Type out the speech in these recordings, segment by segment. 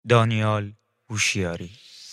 دانیال هوشیاری.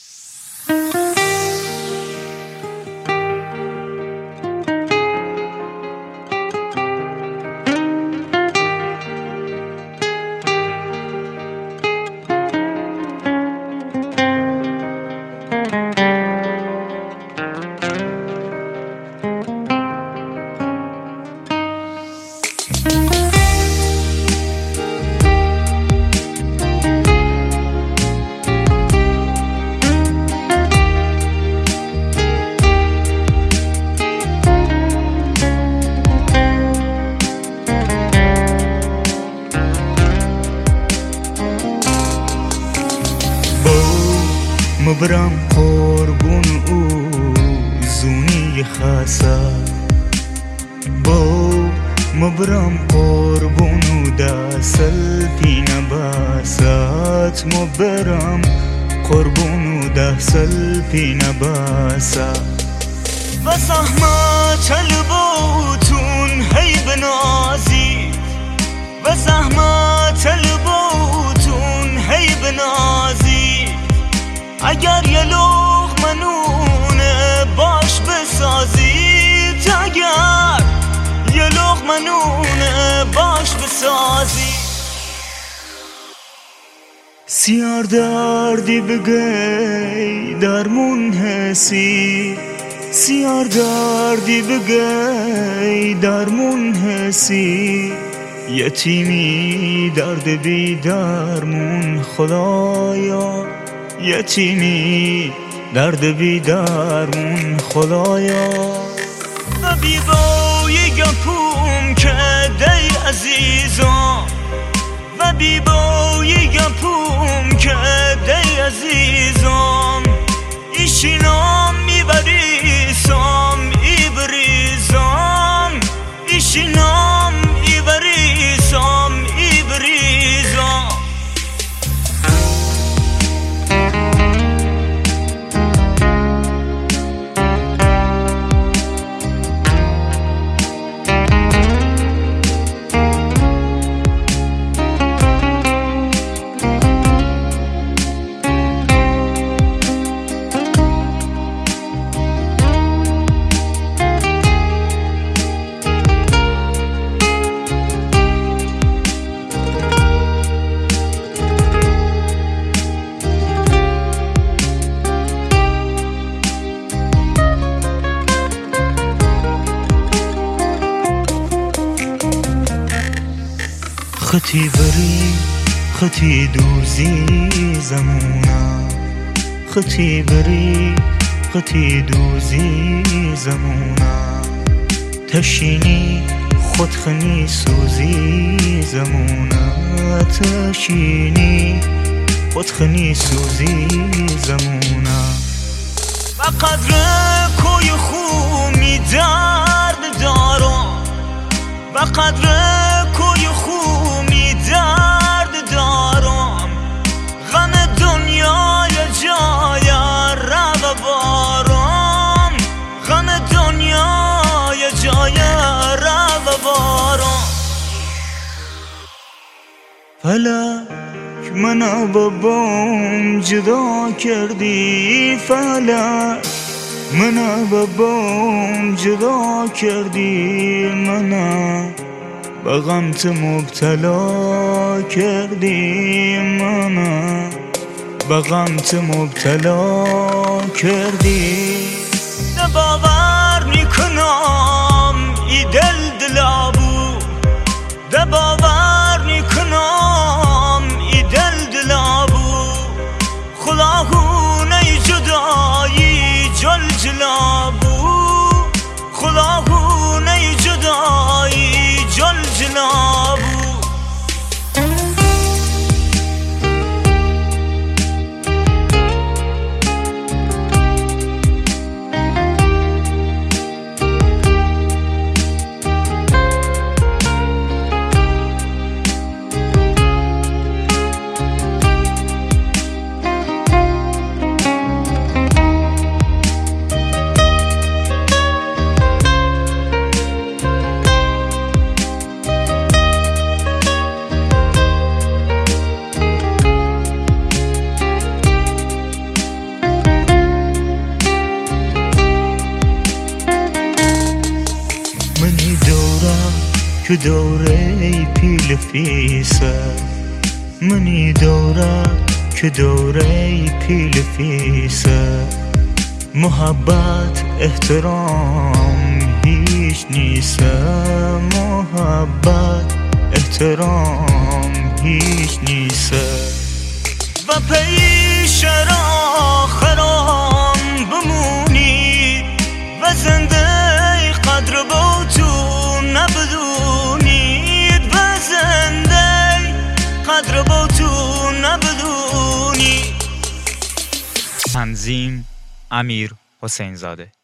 مبرم قربون او زونی خاصه با مبرم قربون او دسل پینه باسات مبرم قربون او دسل پینه باسه و سهمه طلبوتون هی بنازی و سهمه طلبوتون هی بنازی اگر یه لقمه نونه باش بسازید اگر یه لقمه نونه باش بسازید سیار دردی بگی درمون حسی سیار دردی بگی درمون حسی یتیمی درد بی درمون خدایا یتیمی درد بی درمون خدایا و بی بایی گپوم که دی عزیزم و بی بایی گپوم که دی عزیزم ایشینام میبریسم ایبریزم ایشینام ایبریسم ایبریزم خطی بری خطی دوزی زمونا خطی بری خطی دوزی زمونا تشینی خودخنی سوزی زمونا تشینی خودخنی سوزی زمونا و قدر کوی خومی درد دارم و قدر کوی خومی درد دارم غم دنیای جای رو بارم غم دنیای جای رو بارم فلک منو بابام جدا کردی فلک منو بابام جدا کردی منو با غمت مبتلا کردی منو با غمت مبتلا کردی نه باور میکنم ای دل دلابو نه باور میکنم ای دل دلابو خداهونه جدایی جل جلابو خداهونه جدایی جل جلابو که دوره پیل فیسه منی دوره که دوره پیل فیسه محبت احترام هیچ نیسه محبت احترام هیچ نیسه و پیش را خرام بمونی و زنده قدر با تو نبدونی و زنده قدر با تو نبدونی. تنظیم امیر حسین زاده.